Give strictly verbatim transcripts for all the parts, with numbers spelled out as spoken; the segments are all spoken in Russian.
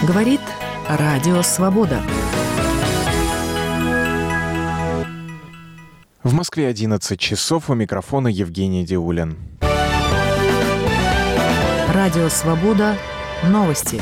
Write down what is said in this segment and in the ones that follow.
Говорит Радио Свобода. В Москве одиннадцать часов, у микрофона Евгений Диулин. Радио Свобода. Новости.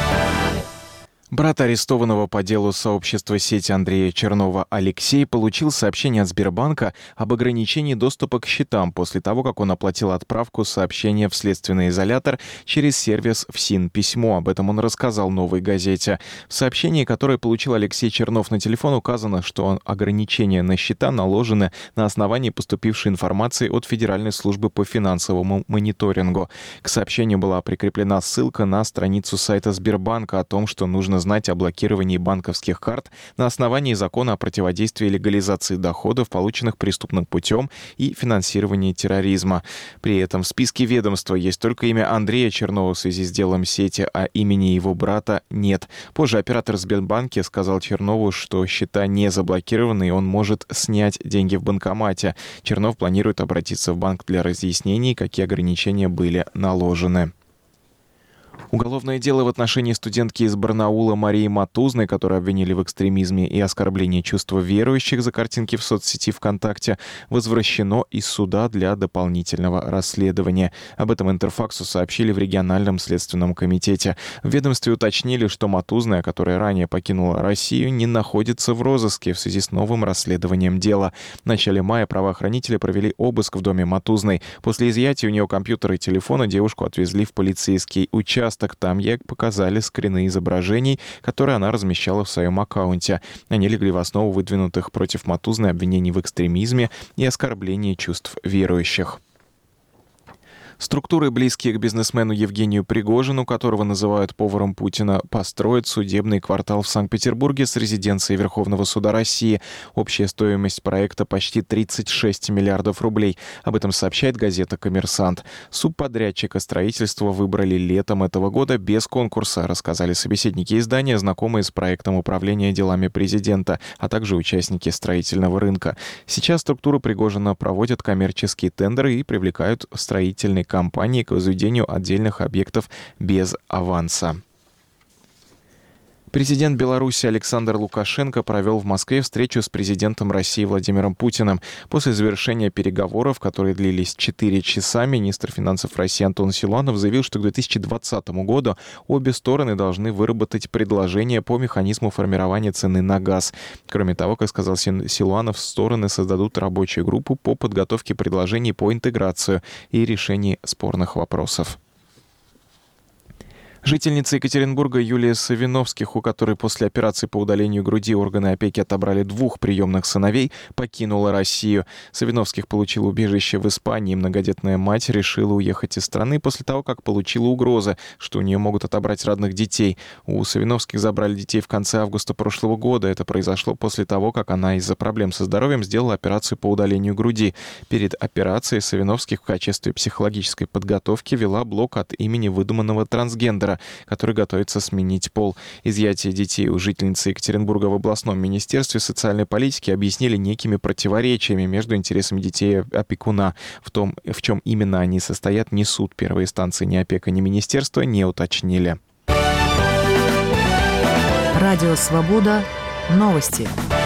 Брат арестованного по делу сообщества сети Андрея Чернова Алексей получил сообщение от Сбербанка об ограничении доступа к счетам после того, как он оплатил отправку сообщения в следственный изолятор через сервис ФСИН-письмо. Об этом он рассказал «Новой газете». В сообщении, которое получил Алексей Чернов на телефон, указано, что ограничения на счета наложены на основании поступившей информации от Федеральной службы по финансовому мониторингу. К сообщению была прикреплена ссылка на страницу сайта Сбербанка о том, что нужно знать о блокировании банковских карт на основании закона о противодействии легализации доходов, полученных преступным путем, и финансировании терроризма. При этом в списке ведомства есть только имя Андрея Чернова в связи с делом сети, а имени его брата нет. Позже оператор Сбербанка сказал Чернову, что счета не заблокированы, и он может снять деньги в банкомате. Чернов планирует обратиться в банк для разъяснений, какие ограничения были наложены. Уголовное дело в отношении студентки из Барнаула Марии Матузной, которую обвинили в экстремизме и оскорблении чувства верующих за картинки в соцсети ВКонтакте, возвращено из суда для дополнительного расследования. Об этом Интерфаксу сообщили в региональном следственном комитете. В ведомстве уточнили, что Матузная, которая ранее покинула Россию, не находится в розыске в связи с новым расследованием дела. В начале мая правоохранители провели обыск в доме Матузной. После изъятия у нее компьютера и телефона девушку отвезли в полицейский участок. Там ей показали скрины изображений, которые она размещала в своем аккаунте. Они легли в основу выдвинутых против Матузной обвинений в экстремизме и оскорблении чувств верующих. Структуры, близкие к бизнесмену Евгению Пригожину, которого называют поваром Путина, построят судебный квартал в Санкт-Петербурге с резиденцией Верховного суда России. Общая стоимость проекта почти тридцать шесть миллиардов рублей. Об этом сообщает газета «Коммерсант». Субподрядчика строительства выбрали летом этого года без конкурса, рассказали собеседники издания, знакомые с проектом управления делами президента, а также участники строительного рынка. Сейчас структуры Пригожина проводят коммерческие тендеры и привлекают строительные компании к возведению отдельных объектов без аванса. Президент Беларуси Александр Лукашенко провел в Москве встречу с президентом России Владимиром Путиным. После завершения переговоров, которые длились четыре часа, министр финансов России Антон Силуанов заявил, что к две тысячи двадцатому году обе стороны должны выработать предложение по механизму формирования цены на газ. Кроме того, как сказал Силуанов, стороны создадут рабочую группу по подготовке предложений по интеграции и решению спорных вопросов. Жительница Екатеринбурга Юлия Савиновских, у которой после операции по удалению груди органы опеки отобрали двух приемных сыновей, покинула Россию. Савиновских получила убежище в Испании. Многодетная мать решила уехать из страны после того, как получила угрозы, что у нее могут отобрать родных детей. У Савиновских забрали детей в конце августа прошлого года. Это произошло после того, как она из-за проблем со здоровьем сделала операцию по удалению груди. Перед операцией Савиновских в качестве психологической подготовки вела блог от имени выдуманного трансгендера, который готовится сменить пол. Изъятие детей у жительницы Екатеринбурга в областном министерстве социальной политики объяснили некими противоречиями между интересами детей и опекуна. В том, в чем именно они состоят, ни суд первой инстанции, ни опека, ни министерство не уточнили. Радио Свобода. Новости.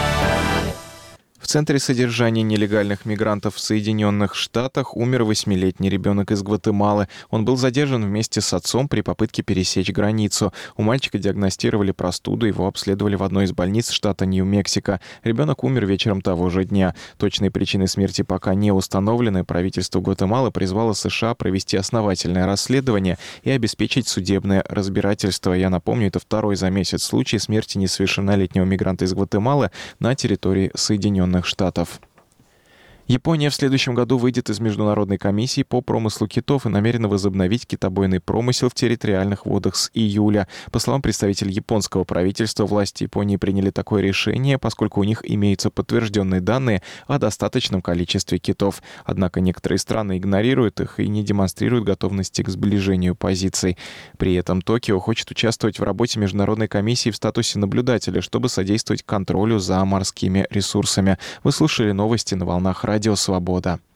В Центре содержания нелегальных мигрантов в Соединенных Штатах умер восьмилетний ребенок из Гватемалы. Он был задержан вместе с отцом при попытке пересечь границу. У мальчика диагностировали простуду, его обследовали в одной из больниц штата Нью-Мексико. Ребенок умер вечером того же дня. Точные причины смерти пока не установлены. Правительство Гватемалы призвало США провести основательное расследование и обеспечить судебное разбирательство. Я напомню, это второй за месяц случай смерти несовершеннолетнего мигранта из Гватемалы на территории Соединенных Штатов. Япония в следующем году выйдет из Международной комиссии по промыслу китов и намерена возобновить китобойный промысел в территориальных водах с июля. По словам представителя японского правительства, власти Японии приняли такое решение, поскольку у них имеются подтвержденные данные о достаточном количестве китов. Однако некоторые страны игнорируют их и не демонстрируют готовности к сближению позиций. При этом Токио хочет участвовать в работе Международной комиссии в статусе наблюдателя, чтобы содействовать контролю за морскими ресурсами. Вы слушали новости на волнах Радио Свобода.